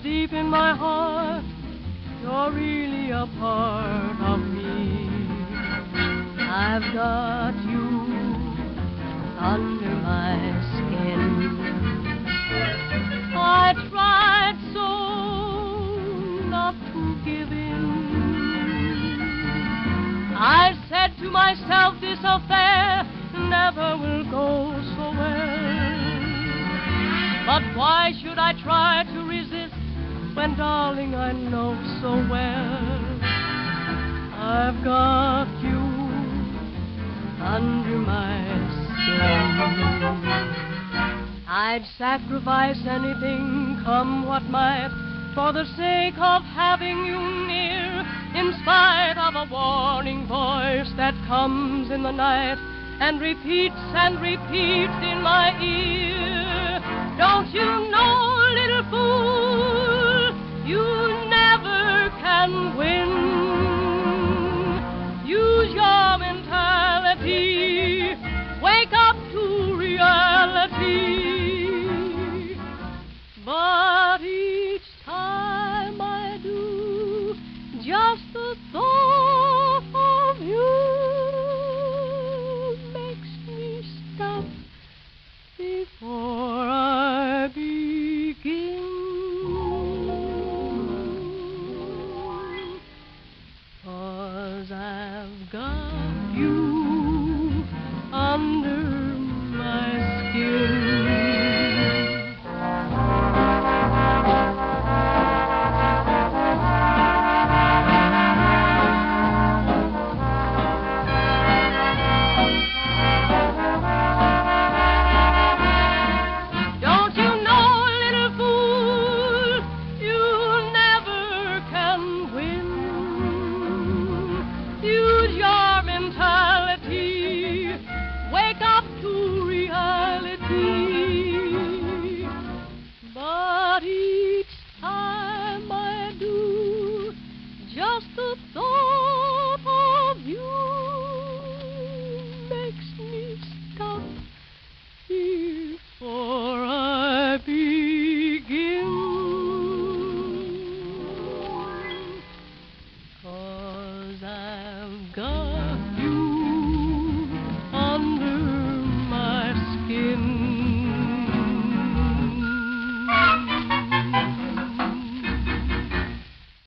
deep in my heart, you're really a part of me. I've got you under my skin. I tried so not to give in. I said to myself, this affair never will go so well. But why should I try to resist when, darling, I know so well I've got you under my skin. I'd sacrifice anything, come what might, for the sake of having you near, in spite of a warning voice that comes in the night and repeats in my ear. Don't you know, little fool, you never can win. Use your mentality, wake up to reality. But each time I do, just the thought of you makes me stop before I begin. 'Cause I've got you under